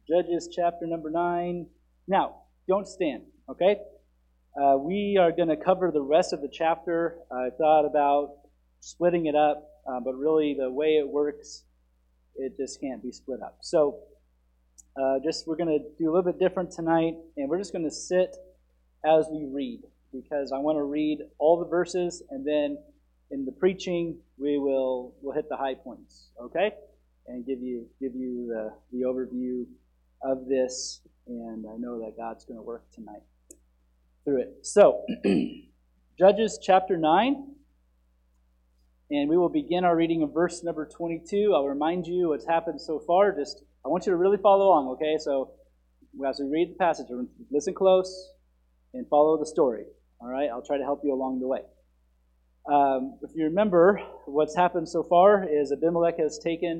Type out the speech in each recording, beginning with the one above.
Judges chapter number 9. Now, don't stand, okay? We are going to cover the rest of the chapter. I thought about splitting it up, but really the way it works, it just can't be split up. So, we're going to do a little bit different tonight, and we're just going to sit as we read, because I want to read all the verses, and then in the preaching, we'll hit the high points, okay? And give you the overview of this, and I know that God's going to work tonight through it. So, Judges chapter 9, and we will begin our reading of verse number 22. I'll remind you what's happened so far. I want you to really follow along, okay? So, as we read the passage, listen close and follow the story, all right? I'll try to help you along the way. If you remember, what's happened so far is Abimelech has taken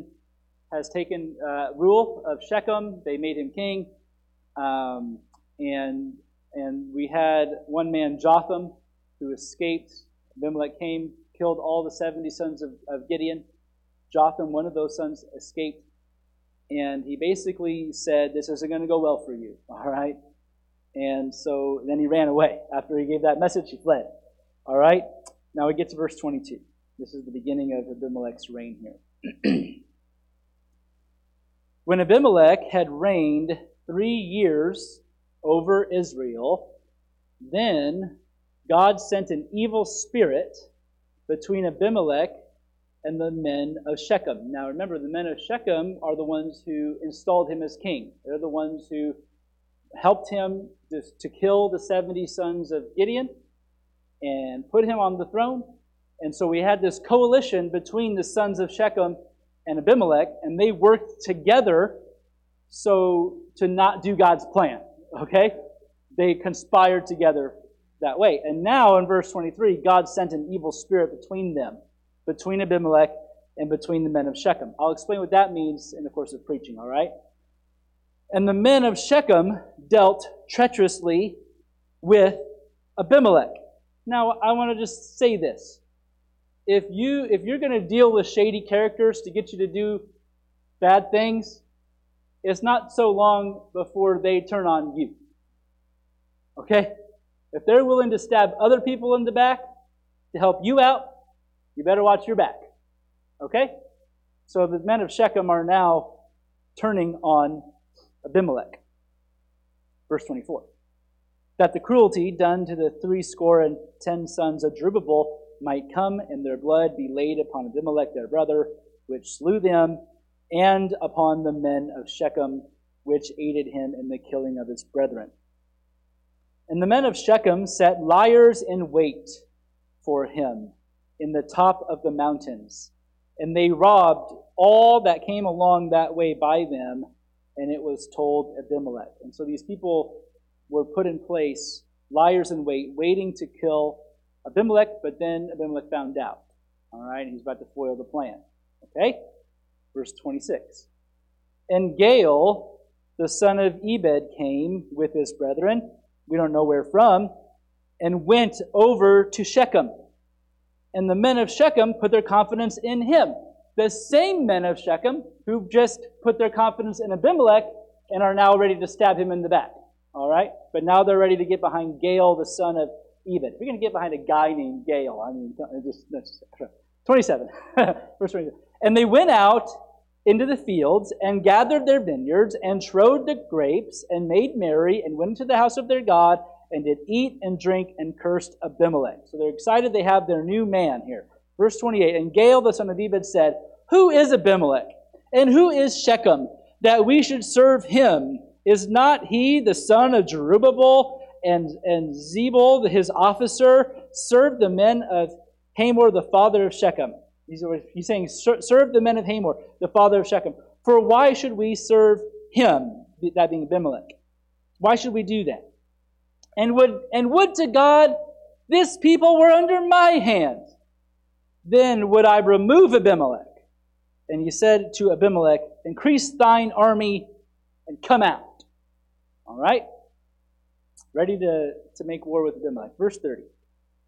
rule of Shechem. They made him king, and we had one man, Jotham, who escaped. Abimelech came, killed all the 70 sons of Gideon. Jotham, one of those sons, escaped, and he basically said, "This isn't going to go well for you." All right, and so then he ran away. After he gave that message, he fled. All right, now we get to verse 22. This is the beginning of Abimelech's reign here. When Abimelech had reigned 3 years over Israel, then God sent an evil spirit between Abimelech and the men of Shechem. Now remember, the men of Shechem are the ones who installed him as king. They're the ones who helped him to kill the 70 sons of Gideon and put him on the throne. And so we had this coalition between the sons of Shechem and Abimelech, and they worked together so to not do God's plan, okay? They conspired together that way. And now in verse 23, God sent an evil spirit between them, between Abimelech and between the men of Shechem. I'll explain what that means in the course of preaching, all right? And the men of Shechem dealt treacherously with Abimelech. Now, I want to just say this. If you're going to deal with shady characters to get you to do bad things, it's not so long before they turn on you. Okay? If they're willing to stab other people in the back to help you out, you better watch your back. Okay? So the men of Shechem are now turning on Abimelech. Verse 24. That the cruelty done to the 70 sons of Jerubbaal might come, and their blood be laid upon Abimelech their brother, which slew them, and upon the men of Shechem, which aided him in the killing of his brethren. And the men of Shechem set liars in wait for him in the top of the mountains, and they robbed all that came along that way by them, and it was told Abimelech. And so these people were put in place, liars in wait, waiting to kill Abimelech, but then Abimelech found out. All right, and he's about to foil the plan. Okay? Verse 26. And Gaal, the son of Ebed, came with his brethren, we don't know where from, and went over to Shechem. And the men of Shechem put their confidence in him. The same men of Shechem who just put their confidence in Abimelech and are now ready to stab him in the back. All right? But now they're ready to get behind Gaal, the son of Ebed. We're going to get behind a guy named Gaal. I mean, that's 27. Verse 27. And they went out into the fields and gathered their vineyards and trode the grapes and made merry and went into the house of their God and did eat and drink and cursed Abimelech. So they're excited they have their new man here. Verse 28. And Gaal, the son of Ebed, said, Who is Abimelech? And who is Shechem, that we should serve him? Is not he the son of Jerubbaal? And Zebul, his officer, served the men of Hamor, the father of Shechem. He's saying, serve the men of Hamor, the father of Shechem. For why should we serve him, that being Abimelech? Why should we do that? And would to God this people were under my hand. Then would I remove Abimelech. And he said to Abimelech, Increase thine army and come out. All right? Ready to make war with Abimelech. Verse 30.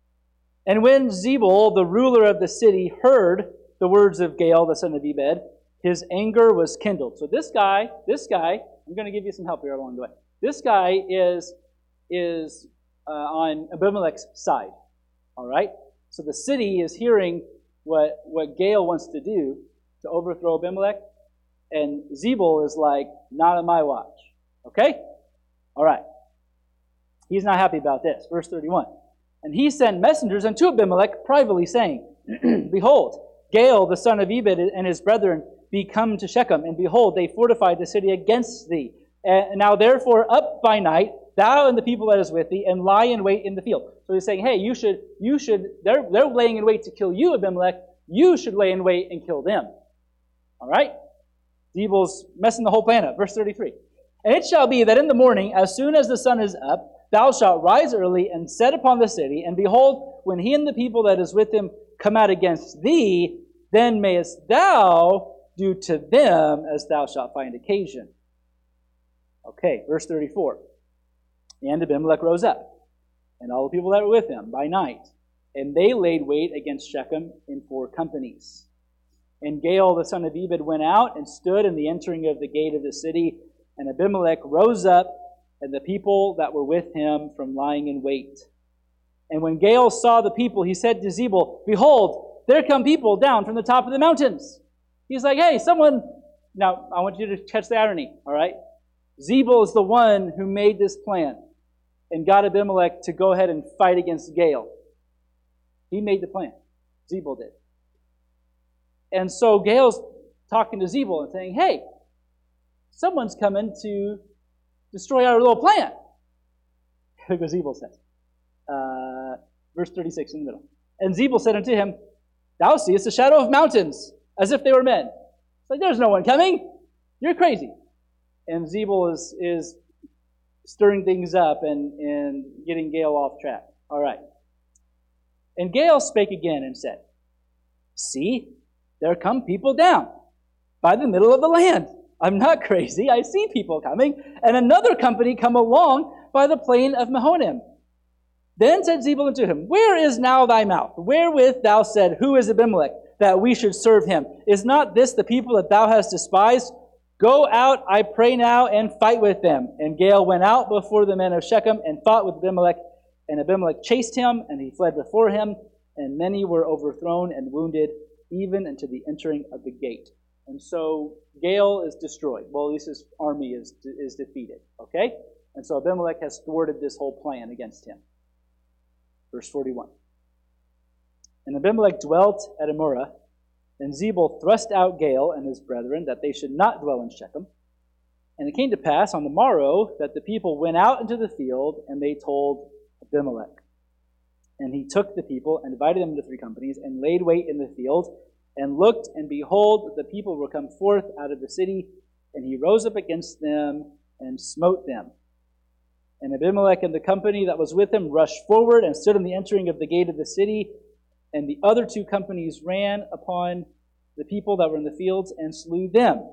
And when Zebul, the ruler of the city, heard the words of Gaal, the son of Ebed, his anger was kindled. So this guy, I'm going to give you some help here along the way. This guy is on Abimelech's side. All right? So the city is hearing what Gael wants to do to overthrow Abimelech, and Zebul is like, not on my watch. Okay? All right. He's not happy about this. Verse 31. And he sent messengers unto Abimelech privately, saying, Behold, Gael the son of Ebed and his brethren be come to Shechem, and behold, they fortified the city against thee. And now therefore up by night, thou and the people that is with thee, and lie in wait in the field. So he's saying, hey, you should, they're laying in wait to kill you, Abimelech. You should lay in wait and kill them. All right? Zebul's messing the whole plan up. Verse 33. And it shall be that in the morning, as soon as the sun is up, thou shalt rise early and set upon the city, and behold, when he and the people that is with him come out against thee, then mayest thou do to them as thou shalt find occasion. Okay, verse 34. And Abimelech rose up, and all the people that were with him by night, and they laid wait against Shechem in 4 companies. And Gael the son of Ebed went out and stood in the entering of the gate of the city, and Abimelech rose up, and the people that were with him from lying in wait. And when Gael saw the people, he said to Zebul, Behold, there come people down from the top of the mountains. He's like, hey, someone... Now, I want you to catch the irony, all right? Zebul is the one who made this plan and got Abimelech to go ahead and fight against Gael. He made the plan. Zebul did. And so Gael's talking to Zebul and saying, hey, someone's coming to destroy our little plan. Look what Zebul says. Verse 36 in the middle. And Zebul said unto him, Thou seest the shadow of mountains, as if they were men. It's like, there's no one coming. You're crazy. And Zebul is stirring things up and getting Gael off track. All right. And Gael spake again and said, See, there come people down by the middle of the land. I'm not crazy. I see people coming. And another company come along by the plain of Mahonim. Then said Zebul unto him, Where is now thy mouth? Wherewith thou said, Who is Abimelech, that we should serve him? Is not this the people that thou hast despised? Go out, I pray now, and fight with them. And Gael went out before the men of Shechem and fought with Abimelech. And Abimelech chased him, and he fled before him. And many were overthrown and wounded, even unto the entering of the gate. And so Gael is destroyed. Well, at least his army is defeated. Okay? And so Abimelech has thwarted this whole plan against him. Verse 41. And Abimelech dwelt at Amorah, and Zebul thrust out Gael and his brethren, that they should not dwell in Shechem. And it came to pass on the morrow that the people went out into the field, and they told Abimelech. And he took the people and divided them into 3 companies, and laid wait in the field, and looked, and behold, the people were come forth out of the city, and he rose up against them and smote them. And Abimelech and the company that was with him rushed forward and stood in the entering of the gate of the city, and the other 2 companies ran upon the people that were in the fields and slew them.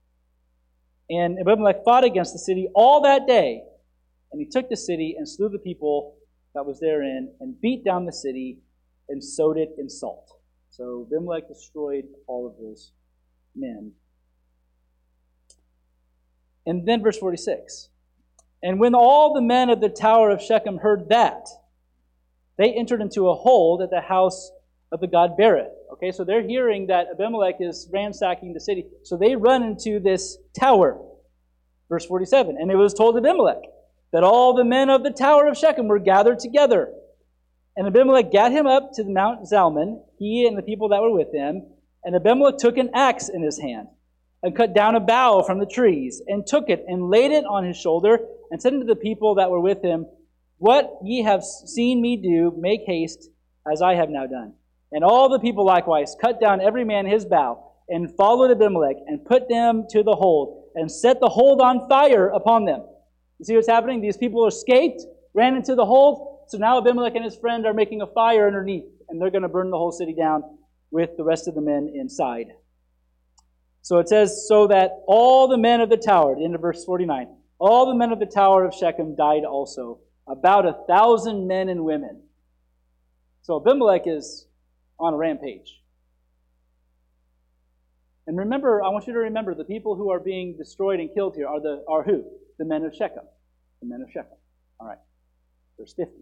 And Abimelech fought against the city all that day, and he took the city and slew the people that was therein, and beat down the city and sowed it in salt. So Abimelech destroyed all of those men. And then verse 46. And when all the men of the tower of Shechem heard that, they entered into a hold at the house of the god Berith. Okay, so they're hearing that Abimelech is ransacking the city. So they run into this tower. Verse 47. And it was told Abimelech that all the men of the tower of Shechem were gathered together. And Abimelech gat him up to the Mount Zalmon, he and the people that were with him. And Abimelech took an axe in his hand, and cut down a bough from the trees, and took it, and laid it on his shoulder, and said unto the people that were with him, What ye have seen me do, make haste, as I have now done. And all the people likewise cut down every man his bough, and followed Abimelech, and put them to the hold, and set the hold on fire upon them. You see what's happening? These people escaped, ran into the hold, so now Abimelech and his friend are making a fire underneath, and they're going to burn the whole city down with the rest of the men inside. So it says, so that all the men of the tower, at the end of verse 49, all the men of the tower of Shechem died also, about 1,000 men and women. So Abimelech is on a rampage. And remember, I want you to remember, the people who are being destroyed and killed here are who? The men of Shechem. The men of Shechem. All right. Verse 50.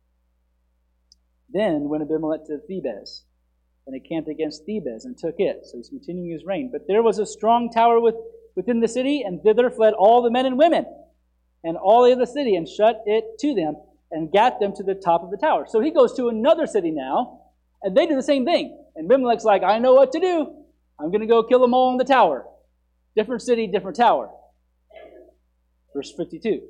Then went Abimelech to Thebez, and encamped against Thebez, and took it. So he's continuing his reign. But there was a strong tower within the city, and thither fled all the men and women, and all of the city, and shut it to them, and gat them to the top of the tower. So he goes to another city now, and they do the same thing. And Abimelech's like, I know what to do. I'm going to go kill them all in the tower. Different city, different tower. Verse 52.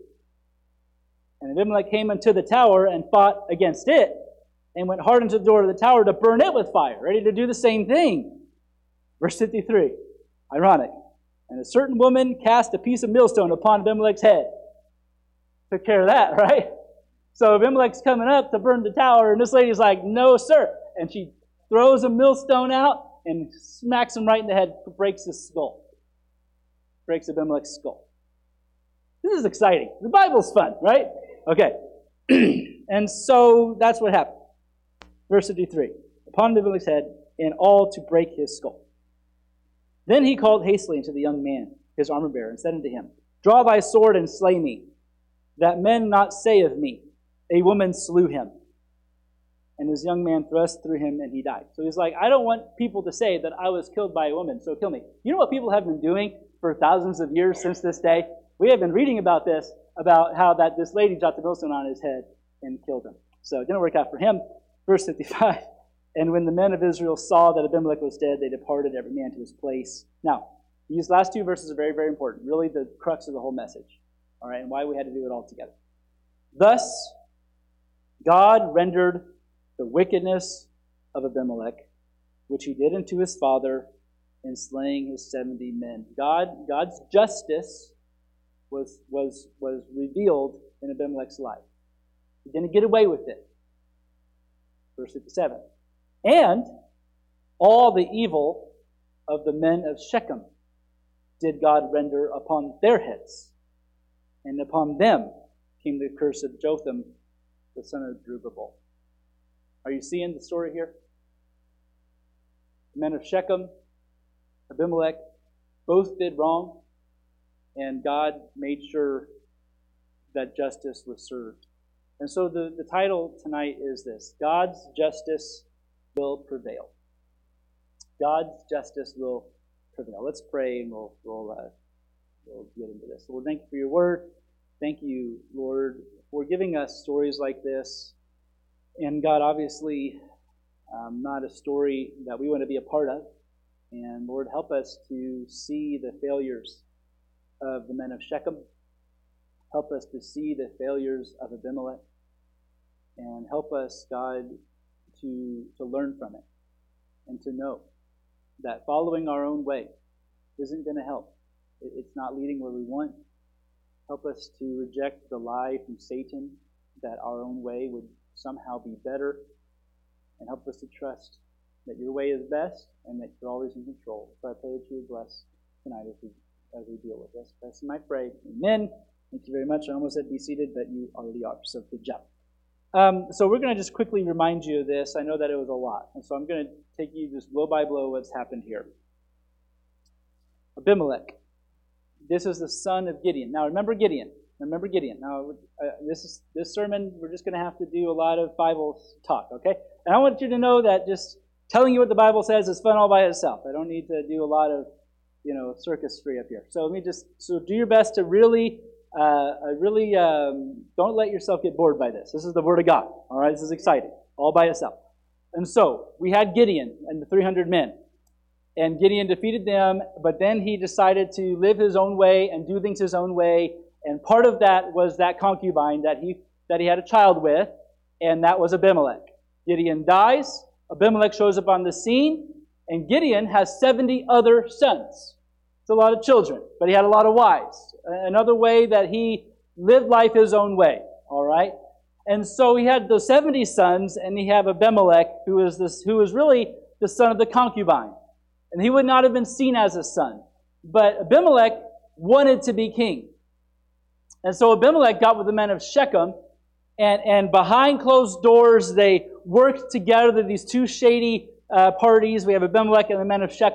And Abimelech came unto the tower and fought against it, and went hard into the door of the tower to burn it with fire, ready to do the same thing. Verse 53. Ironic. And a certain woman cast a piece of millstone upon Abimelech's head. Took care of that, right? So Abimelech's coming up to burn the tower, and this lady's like, no, sir. And she throws a millstone out and smacks him right in the head, breaks his skull. Breaks Abimelech's skull. This is exciting. The Bible's fun, right? Okay. And so that's what happened. Verse 53. Upon Abimelech's head, and all to break his skull. Then he called hastily unto the young man, his armor-bearer, and said unto him, Draw thy sword and slay me, that men not say of me, A woman slew him. And his young man thrust through him, and he died. So he's like, I don't want people to say that I was killed by a woman, so kill me. You know what people have been doing for thousands of years since this day? We have been reading about this, about how that this lady dropped a millstone on his head and killed him. So it didn't work out for him. Verse 55, and when the men of Israel saw that Abimelech was dead, they departed every man to his place. Now, these last two verses are very, very important. Really the crux of the whole message. All right, and why we had to do it all together. Thus, God rendered the wickedness of Abimelech, which he did unto his father in slaying his 70 men. God's justice was revealed in Abimelech's life. He didn't get away with it. Verse 57. And all the evil of the men of Shechem did God render upon their heads. And upon them came the curse of Jotham, the son of Jerubbaal. Are you seeing the story here? The men of Shechem, Abimelech, both did wrong, and God made sure that justice was served. And so the title tonight is this: God's justice will prevail. God's justice will prevail. Let's pray, and we'll get into this. Lord, thank you for your word. Thank you, Lord, for giving us stories like this. And God, obviously, not a story that we want to be a part of. And Lord, help us to see the failures of the men of Shechem. Help us to see the failures of Abimelech. And help us, God, to learn from it. And to know that following our own way isn't going to help. It's not leading where we want. Help us to reject the lie from Satan that our own way would somehow be better. And help us to trust that your way is best and that you're always in control. So I pray that you would bless tonight as we deal with this. That's my prayer. Amen. Thank you very much. I almost said be seated, but you already are. So good job. So we're going to just quickly remind you of this. I know that it was a lot. And so I'm going to take you just blow by blow what's happened here. Abimelech. This is the son of Gideon. Now remember Gideon. Now this sermon, we're just going to have to do a lot of Bible talk, okay? And I want you to know that just telling you what the Bible says is fun all by itself. I don't need to do a lot of, circus free up here. So do your best to really don't let yourself get bored by this. This is the Word of God. All right, this is exciting, all by itself. And so we had Gideon and the 300 men, and Gideon defeated them. But then he decided to live his own way and do things his own way. And part of that was that concubine that he had a child with, and that was Abimelech. Gideon dies. Abimelech shows up on the scene, and Gideon has 70 other sons. It's a lot of children, but he had a lot of wives. Another way that he lived life his own way, all right? And so he had those 70 sons, and he had Abimelech, who was really the son of the concubine. And he would not have been seen as a son. But Abimelech wanted to be king. And so Abimelech got with the men of Shechem, and behind closed doors, they worked together, these two shady parties. We have Abimelech and the men of Shechem,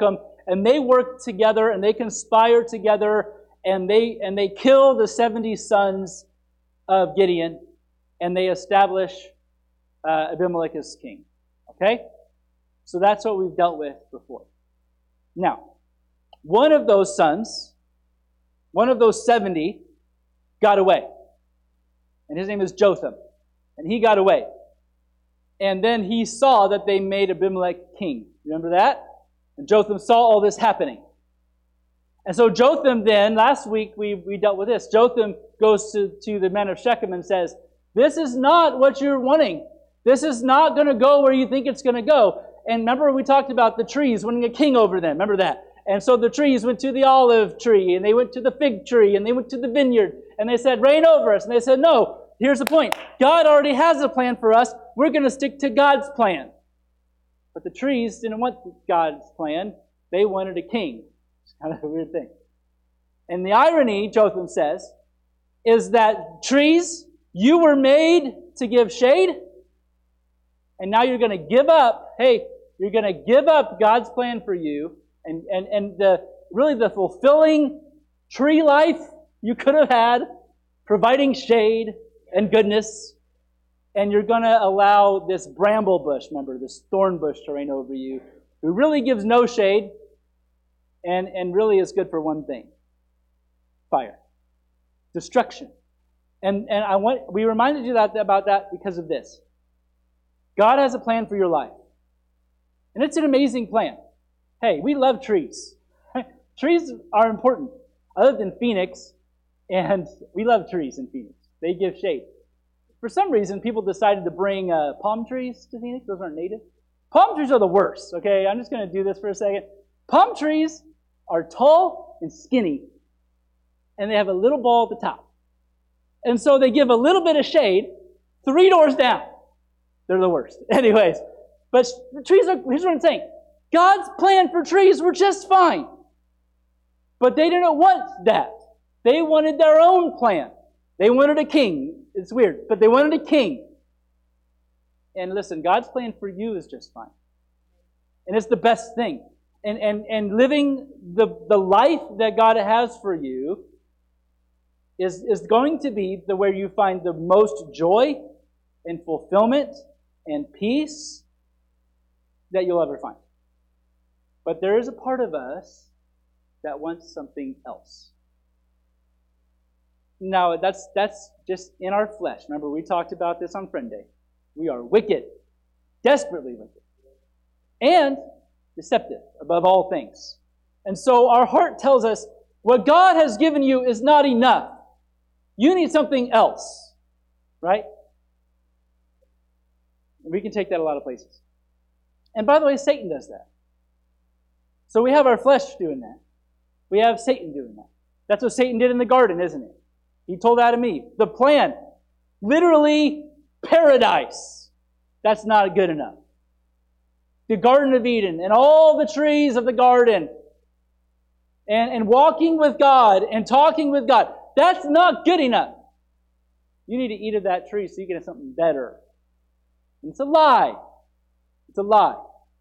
and they work together, and they conspire together, and they kill the 70 sons of Gideon, and they establish Abimelech as king. Okay? So that's what we've dealt with before. Now, one of those sons, one of those 70, got away. And his name is Jotham. And he got away. And then he saw that they made Abimelech king. Remember that? And Jotham saw all this happening. And so Jotham then, last week we dealt with this. Jotham goes to the men of Shechem and says, this is not what you're wanting. This is not going to go where you think it's going to go. And remember we talked about the trees wanting a king over them. Remember that? And so the trees went to the olive tree, and they went to the fig tree, and they went to the vineyard, and they said, reign over us. And they said, no, here's the point. God already has a plan for us. We're going to stick to God's plan. But the trees didn't want God's plan. They wanted a king. It's kind of a weird thing. And the irony, Jotham says, is that trees, you were made to give shade, and now you're going to give up, you're going to give up God's plan for you, and the fulfilling tree life you could have had, providing shade and goodness, and you're going to allow this bramble bush, remember, this thorn bush to reign over you, who really gives no shade, and really is good for one thing: fire, destruction. And we reminded you about that because of this. God has a plan for your life, and it's an amazing plan. Hey, we love trees. Trees are important. I lived in Phoenix, and we love trees in Phoenix. They give shade. For some reason, people decided to bring palm trees to Phoenix. Those aren't native. Palm trees are the worst, okay? I'm just going to do this for a second. Palm trees are tall and skinny, and they have a little ball at the top. And so they give a little bit of shade 3 doors down. They're the worst. Anyways, but trees are, here's what I'm saying. God's plan for trees were just fine. But they didn't want that. They wanted their own plan. They wanted a king. It's weird, but they wanted a king. And listen, God's plan for you is just fine. And it's the best thing. And living the life that God has for you is going to be where you find the most joy and fulfillment and peace that you'll ever find. But there is a part of us that wants something else. Now, that's just in our flesh. Remember, we talked about this on Friend Day. We are wicked, desperately wicked, and deceptive above all things. And so our heart tells us, what God has given you is not enough. You need something else, right? We can take that a lot of places. And by the way, Satan does that. So we have our flesh doing that. We have Satan doing that. That's what Satan did in the garden, isn't it? He told Adam and Eve, the plan, literally paradise. That's not good enough. The Garden of Eden and all the trees of the garden and walking with God and talking with God, that's not good enough. You need to eat of that tree so you can have something better. And it's a lie. It's a lie.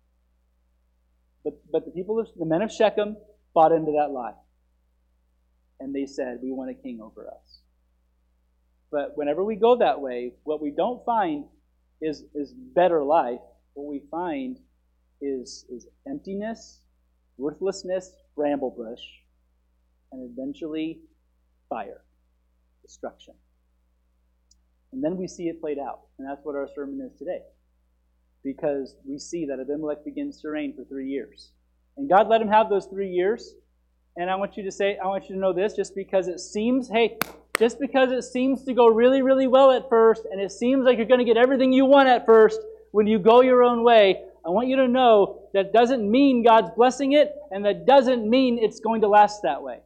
But the men of Shechem bought into that lie. And they said, we want a king over us. But whenever we go that way, what we don't find is better life. What we find is emptiness, worthlessness, bramble bush, and eventually fire, destruction. And then we see it played out. And that's what our sermon is today. Because we see that Abimelech begins to reign for 3 years. And God let him have those 3 years. And I want you to know this, just because it seems to go really, really well at first, and it seems like you're going to get everything you want at first when you go your own way, I want you to know that doesn't mean God's blessing it, and that doesn't mean it's going to last that way.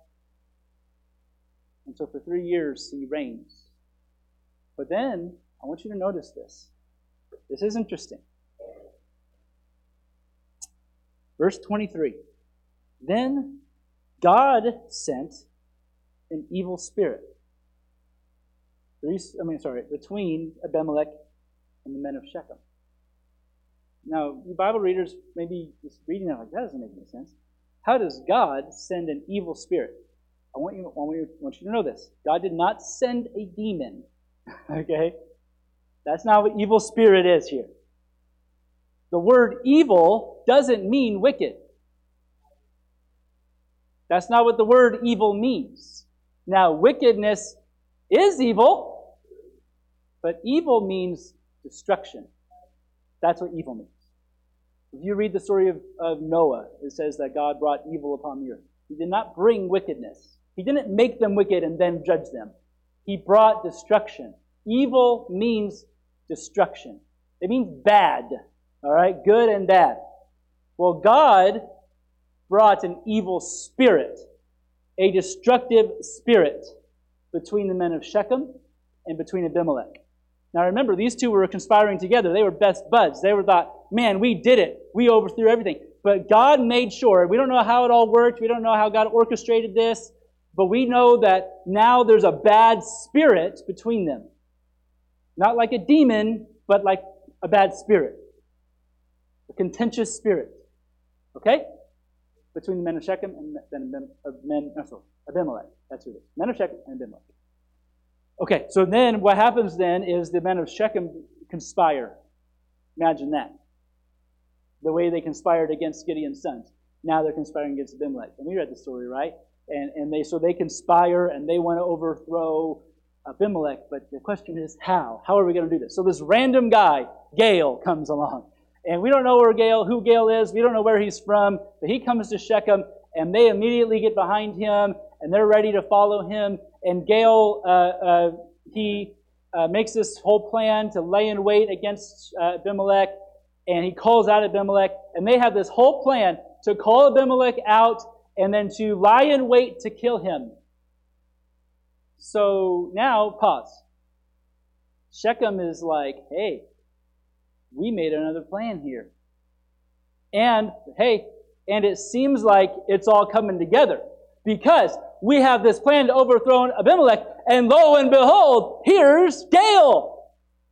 And so for 3 years, he reigns. But then, I want you to notice this. This is interesting. Verse 23. Then God sent an evil spirit between Abimelech and the men of Shechem. Now, you Bible readers maybe just reading that like, that doesn't make any sense. How does God send an evil spirit? I want you to know this. God did not send a demon. Okay? That's not what evil spirit is here. The word evil doesn't mean wicked. That's not what the word evil means. Now, wickedness is evil, but evil means destruction. That's what evil means. If you read the story of Noah, it says that God brought evil upon the earth. He did not bring wickedness. He didn't make them wicked and then judge them. He brought destruction. Evil means destruction. It means bad. All right? Good and bad. Well, God brought an evil spirit, a destructive spirit, between the men of Shechem and between Abimelech. Now remember, these two were conspiring together. They were best buds. They were thought, man, we did it. We overthrew everything. But God made sure. We don't know how it all worked. We don't know how God orchestrated this. But we know that now there's a bad spirit between them. Not like a demon, but like a bad spirit. A contentious spirit. Okay? Between the men of Shechem and Abimelech. That's who it is. Men of Shechem and Abimelech. Okay, so then what happens then is the men of Shechem conspire. Imagine that. The way they conspired against Gideon's sons. Now they're conspiring against Abimelech. And we read the story, right? And they conspire and they want to overthrow Abimelech. But the question is how? How are we going to do this? So this random guy, Gael, comes along. And we don't know who Gael is. We don't know where he's from. But he comes to Shechem and they immediately get behind him and they're ready to follow him. And Gael, he makes this whole plan to lay in wait against Abimelech. And he calls out Abimelech. And they have this whole plan to call Abimelech out and then to lie in wait to kill him. So now, pause. Shechem is like, hey, we made another plan here. And, hey, and it seems like it's all coming together. Because we have this plan to overthrow Abimelech, and lo and behold, here's Gael.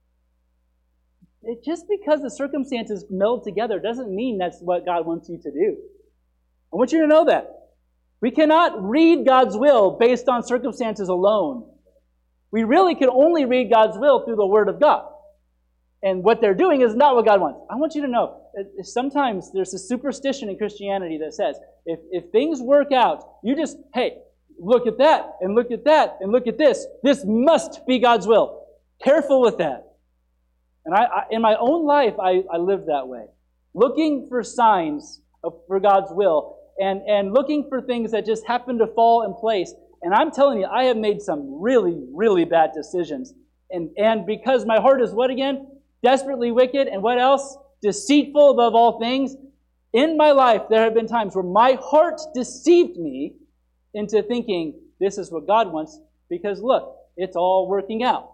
Just because the circumstances meld together doesn't mean that's what God wants you to do. I want you to know that. We cannot read God's will based on circumstances alone. We really can only read God's will through the Word of God. And what they're doing is not what God wants. I want you to know, sometimes there's a superstition in Christianity that says, if things work out, you just, hey, look at that, and look at that, and look at this. This must be God's will. Careful with that. And I in my own life, I lived that way. Looking for signs for God's will, and looking for things that just happen to fall in place. And I'm telling you, I have made some really, really bad decisions. And because my heart is what again? Desperately wicked, and what else? Deceitful above all things. In my life, there have been times where my heart deceived me into thinking this is what God wants, because look, it's all working out.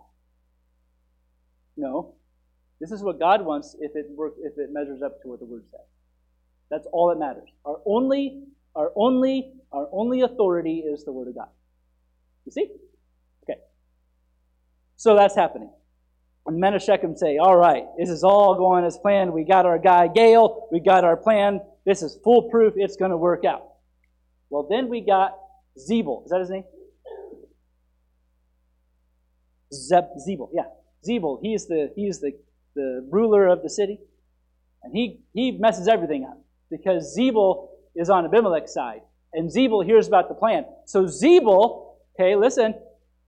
No, this is what God wants if it measures up to what the Word says. That's all that matters. Our only authority is the Word of God. You see? Okay. So that's happening. And the men of Shechem say, all right, this is all going as planned. We got our guy Gael. We got our plan. This is foolproof. It's going to work out. Well, then we got Zebul. Is that his name? Zebul, yeah. Zebul. He's the ruler of the city. And he messes everything up. Because Zebul is on Abimelech's side. And Zebul hears about the plan. So Zebul, okay, listen.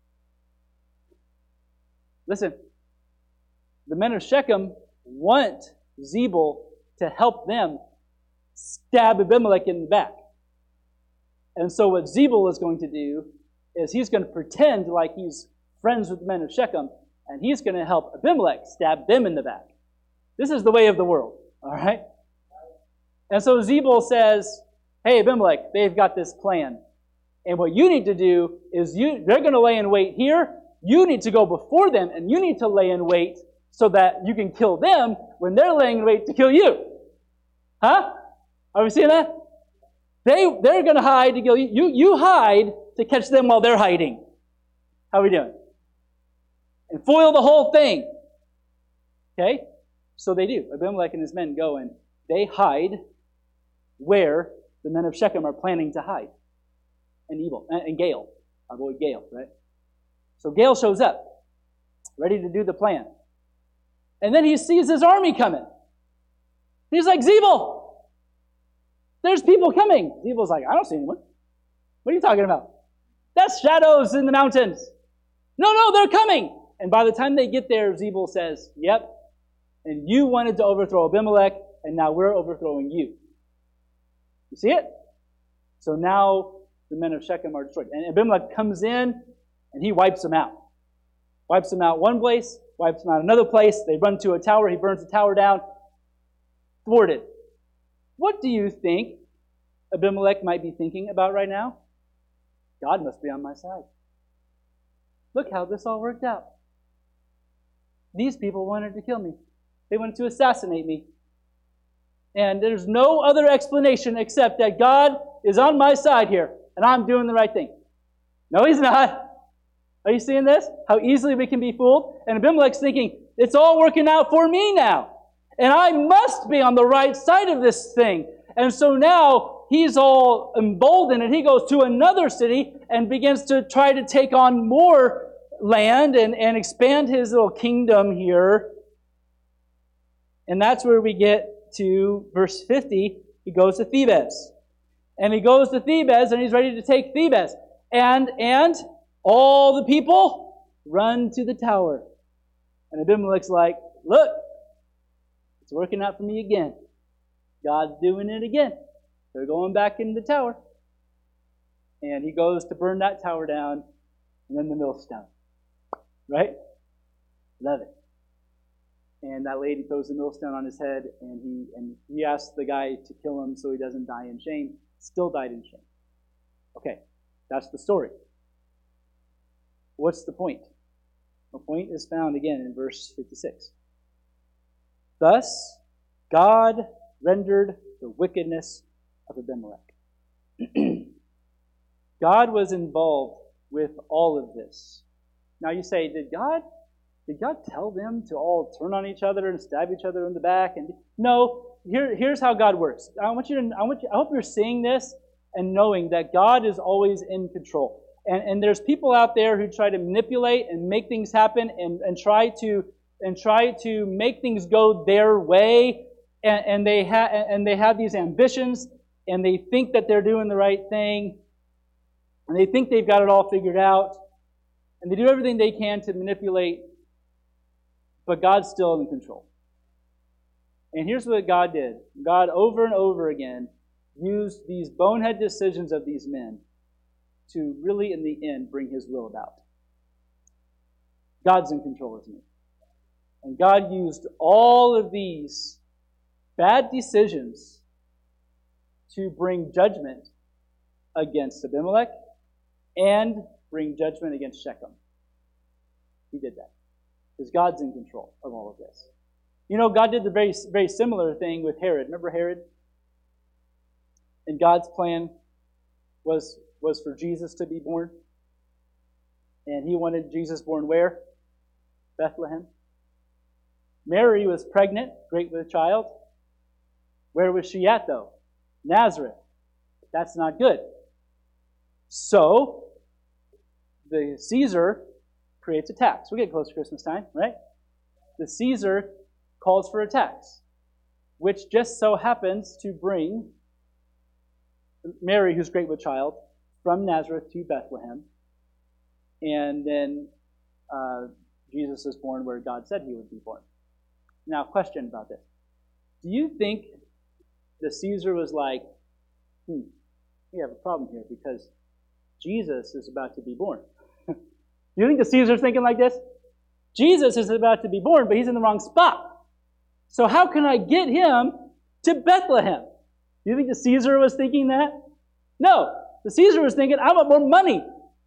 The men of Shechem want Zebul to help them stab Abimelech in the back. And so what Zebul is going to do is he's going to pretend like he's friends with the men of Shechem, and he's going to help Abimelech stab them in the back. This is the way of the world, all right? And so Zebul says, hey, Abimelech, they've got this plan. And what you need to do is they're going to lay in wait here. You need to go before them, and you need to lay in wait so that you can kill them when they're laying in wait to kill you. Huh? Are we seeing that? They're going to hide to kill you. You hide to catch them while they're hiding. How are we doing? And foil the whole thing. Okay? So they do. Abimelech and his men go and they hide where the men of Shechem are planning to hide. And Gael, our boy Gael, right? So Gael shows up, ready to do the plan. And then he sees his army coming. He's like, Zebul, there's people coming. Zebul's like, I don't see anyone. What are you talking about? That's shadows in the mountains. No, they're coming. And by the time they get there, Zebul says, yep, and you wanted to overthrow Abimelech, and now we're overthrowing you. You see it? So now the men of Shechem are destroyed. And Abimelech comes in, and he wipes them out. Wipes them out one place, wipes them out another place. They run to a tower. He burns the tower down. Thwarted. What do you think Abimelech might be thinking about right now? God must be on my side. Look how this all worked out. These people wanted to kill me. They wanted to assassinate me. And there's no other explanation except that God is on my side here, and I'm doing the right thing. No, he's not. Are you seeing this? How easily we can be fooled? And Abimelech's thinking, it's all working out for me now. And I must be on the right side of this thing. And so now he's all emboldened, and he goes to another city and begins to try to take on more land and expand his little kingdom here. And that's where we get to verse 50. He goes to Thebes. And he goes to Thebes, and he's ready to take Thebes. And all the people run to the tower. And Abimelech's like, look, it's working out for me again. God's doing it again. They're going back in the tower. And he goes to burn that tower down, and then the millstone. Right? Love it. And that lady throws the millstone on his head, and he asks the guy to kill him so he doesn't die in shame. Still died in shame. Okay, that's the story. What's the point? The point is found again in verse 56. Thus, God rendered the wickedness of Abimelech. God was involved with all of this. Now you say, did God tell them to all turn on each other and stab each other in the back? And no, here's how God works. I hope you're seeing this and knowing that God is always in control. And there's people out there who try to manipulate and make things happen and try to make things go their way. And they have these ambitions, and they think that they're doing the right thing, and they think they've got it all figured out, and they do everything they can to manipulate, but God's still in control. And here's what God did. God, over and over again, used these bonehead decisions of these men to really, in the end, bring His will about. God's in control, isn't He? And God used all of these bad decisions to bring judgment against Abimelech and bring judgment against Shechem. He did that. Because God's in control of all of this. You know, God did the very, very similar thing with Herod. Remember Herod? And God's plan was for Jesus to be born. And He wanted Jesus born where? Bethlehem. Mary was pregnant, great with a child. Where was she at, though? Nazareth. That's not good. So, the Caesar creates a tax. We're getting close to Christmas time, right? The Caesar calls for a tax, which just so happens to bring Mary, who's great with child, from Nazareth to Bethlehem. And then Jesus is born where God said He would be born. Now, question about this. Do you think the Caesar was like, we have a problem here because Jesus is about to be born? Do you think the Caesar's thinking like this? Jesus is about to be born, but He's in the wrong spot. So how can I get Him to Bethlehem? Do you think the Caesar was thinking that? No. The Caesar was thinking, I want more money.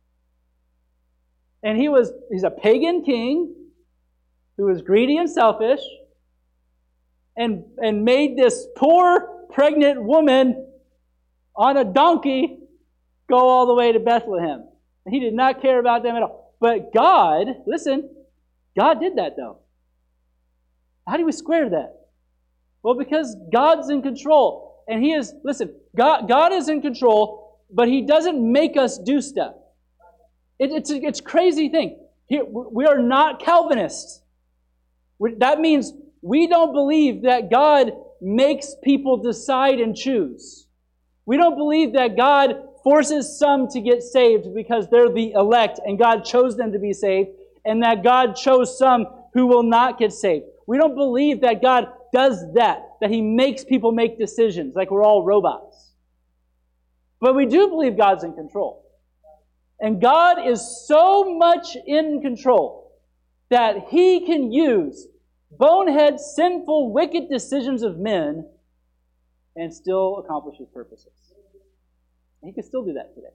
And he's a pagan king who was greedy and selfish and made this poor pregnant woman on a donkey go all the way to Bethlehem. And He did not care about them at all. But God, listen, God did that though. How do we square that? Well, because God's in control. And He is, listen, God is in control, but He doesn't make us do stuff. It's a crazy thing. We are not Calvinists. That means we don't believe that God makes people decide and choose. We don't believe that God forces some to get saved because they're the elect and God chose them to be saved, and that God chose some who will not get saved. We don't believe that God does that He makes people make decisions like we're all robots. But we do believe God's in control. And God is so much in control that He can use bonehead, sinful, wicked decisions of men and still accomplish His purposes. He can still do that today.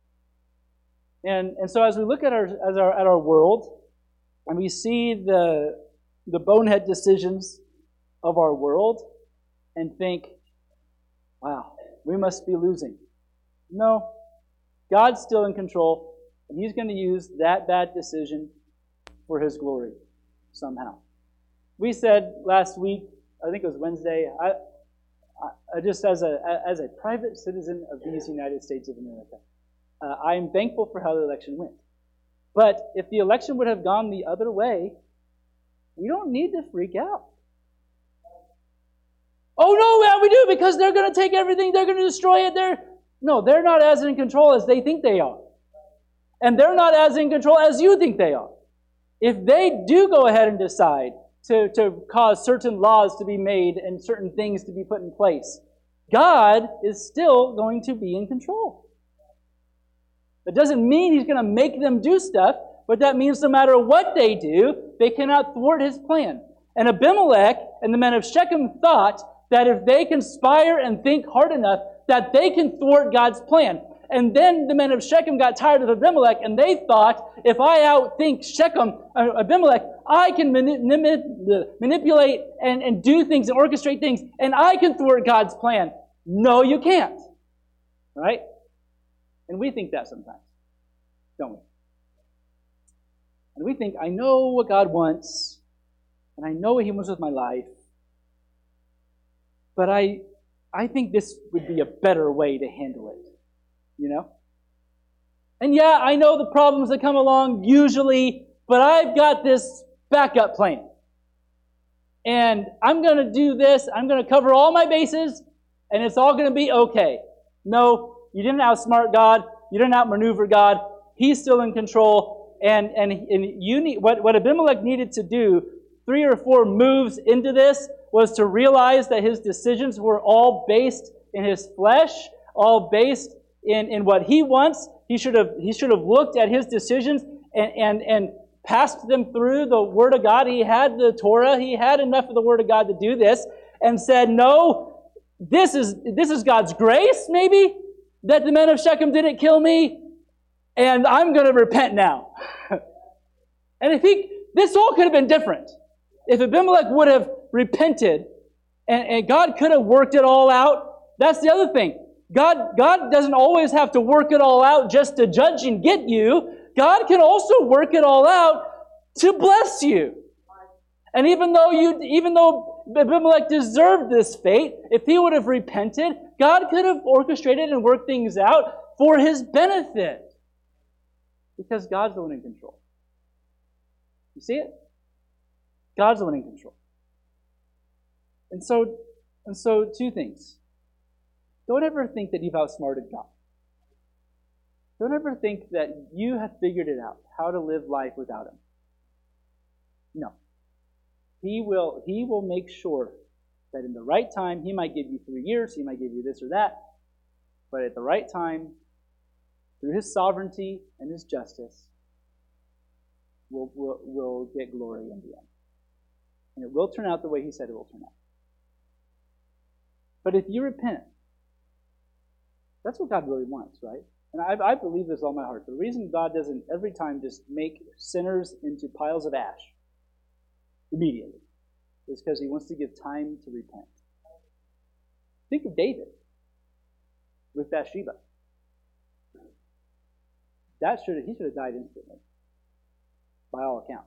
And so as we look at our world, and we see the bonehead decisions of our world, and think, wow, we must be losing. No, God's still in control, and He's going to use that bad decision for His glory somehow. We said last week, I think it was Wednesday, I just as a private citizen of these United States of America, I am thankful for how the election went. But if the election would have gone the other way, we don't need to freak out. Oh no, yeah, we do, because they're going to take everything, they're going to destroy it. No, they're not as in control as they think they are. And they're not as in control as you think they are. If they do go ahead and decide to cause certain laws to be made and certain things to be put in place, God is still going to be in control. That doesn't mean He's going to make them do stuff, but that means no matter what they do, they cannot thwart His plan. And Abimelech and the men of Shechem thought that if they conspire and think hard enough, that they can thwart God's plan. And then the men of Shechem got tired of Abimelech, and they thought, if I outthink Abimelech, I can manipulate and do things and orchestrate things, and I can thwart God's plan. No, you can't. Right? And we think that sometimes, don't we? And we think, I know what God wants, and I know what He wants with my life, but I think this would be a better way to handle it. You know? And yeah, I know the problems that come along usually, but I've got this backup plan. And I'm going to do this, I'm going to cover all my bases, and it's all going to be okay. No, you didn't outsmart God, you didn't outmaneuver God. He's still in control, and you need what Abimelech needed to do 3 or 4 moves into this was to realize that his decisions were all based in his flesh, all based in what he wants. He should have looked at his decisions and passed them through the Word of God. He had the Torah. He had enough of the Word of God to do this, and said, no, this is God's grace, maybe, that the men of Shechem didn't kill me, and I'm going to repent now. And this all could have been different. If Abimelech would have repented, and God could have worked it all out. That's the other thing. God doesn't always have to work it all out just to judge and get you. God can also work it all out to bless you. And even though Abimelech deserved this fate, if he would have repented, God could have orchestrated and worked things out for his benefit. Because God's the one in control. You see it? God's the one in control. And so 2 things. Don't ever think that you've outsmarted God. Don't ever think that you have figured it out, how to live life without Him. No. He will make sure that in the right time, He might give you 3 years, He might give you this or that, but at the right time, through His sovereignty and His justice, we'll get glory in the end. And it will turn out the way He said it will turn out. But if you repent, that's what God really wants, right? And I believe this with all my heart. The reason God doesn't every time just make sinners into piles of ash immediately is because He wants to give time to repent. Think of David with Bathsheba. He should have died instantly, by all accounts.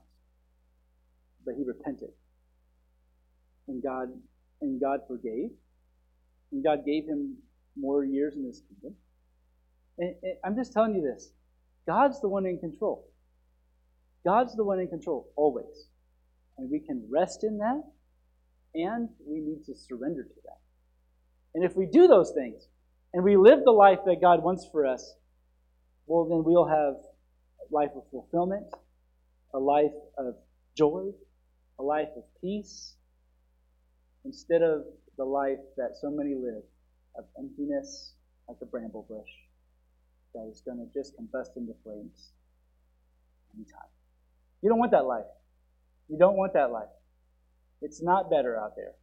But he repented. And God forgave. And God gave him more years in his kingdom. And I'm just telling you this. God's the one in control. God's the one in control, always. And we can rest in that, and we need to surrender to that. And if we do those things, and we live the life that God wants for us, well, then we'll have a life of fulfillment, a life of joy, a life of peace, instead of the life that so many live, of emptiness like a bramble bush that is going to just combust into flames anytime. You don't want that life. You don't want that life. It's not better out there.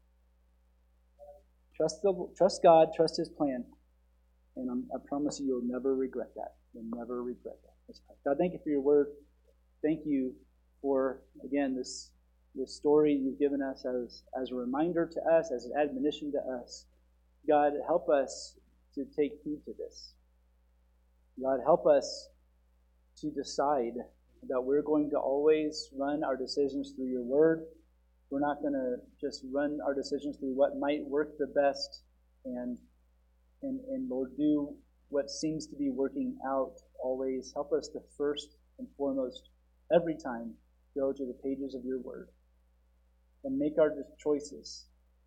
Trust God, trust His plan, and I promise you'll never regret that. You'll never regret that. Let's pray. God, thank you for your word. Thank you for, again, this story you've given us as a reminder to us, as an admonition to us. God, help us to take heed to this. God, help us to decide that we're going to always run our decisions through your word. We're not going to just run our decisions through what might work the best and Lord, do what seems to be working out always. Help us to first and foremost, every time, go to the pages of your word and make our choices,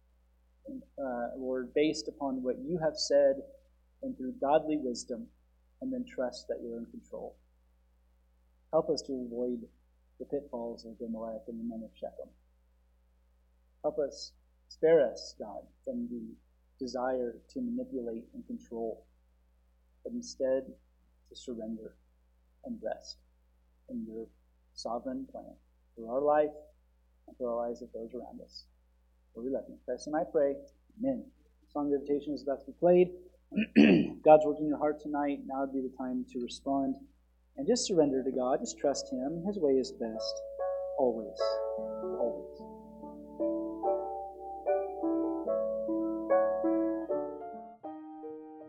Lord, based upon what you have said and through godly wisdom, and then trust that you're in control. Help us to avoid the pitfalls of Abimelech and the men of Shechem. Help us, spare us, God, from the desire to manipulate and control, but instead to surrender and rest in your sovereign plan for our life and for our lives of those around us. Lord, we love you. Christ and I pray. Amen. The song of invitation is about to be played. God's working in your heart tonight. Now would be the time to respond and just surrender to God. Just trust Him. His way is best, always.